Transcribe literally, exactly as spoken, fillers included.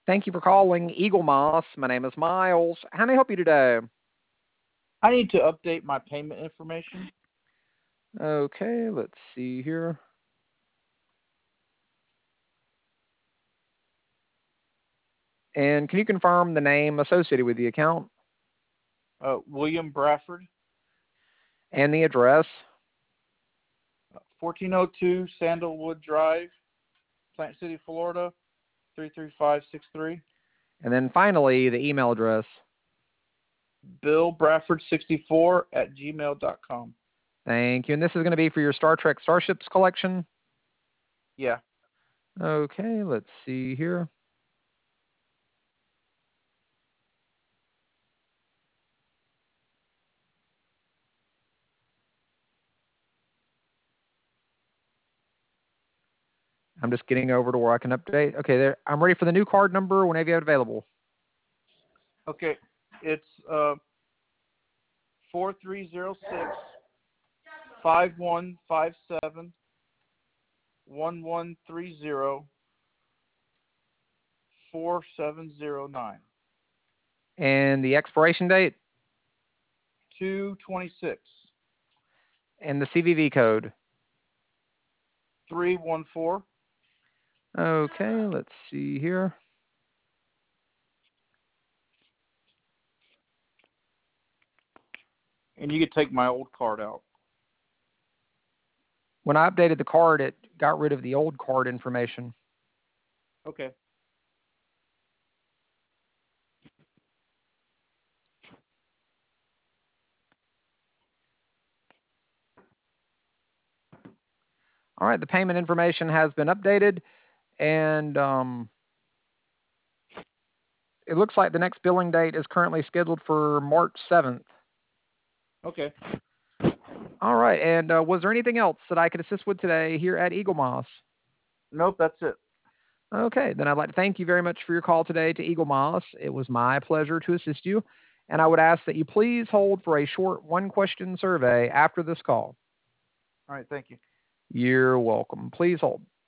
Thank you for calling Eagle Moss. My name is Miles. How may I help you today? I need to update my payment information. Okay, let's see here. And can you confirm the name associated with the account Uh, William Bradford, and the address? fourteen oh two Sandalwood Drive, Plant City, Florida, three three five six three. And then finally, the email address. Bill Bradford sixty-four at gmail dot com. Thank you. And this is going to be for your Star Trek Starships collection? Yeah. Okay, let's see here. I'm just getting over to where I can update. Okay, there. I'm ready for the new card number whenever you have it available. Okay. It's uh four three zero six five one five seven one one three zero four seven zero nine. And the expiration date? two twenty-six. And the C V V code? three one four. Okay, let's see here. And you could take my old card out. When I updated the card, it got rid of the old card information. Okay. All right, the payment information has been updated, and um, it looks like the next billing date is currently scheduled for March seventh. Okay. All right, and uh, was there anything else that I could assist with today here at Eagle Moss? Nope, that's it. Okay, then I'd like to thank you very much for your call today to Eagle Moss. It was my pleasure to assist you, and I would ask that you please hold for a short one-question survey after this call. All right, thank you. You're welcome. Please hold.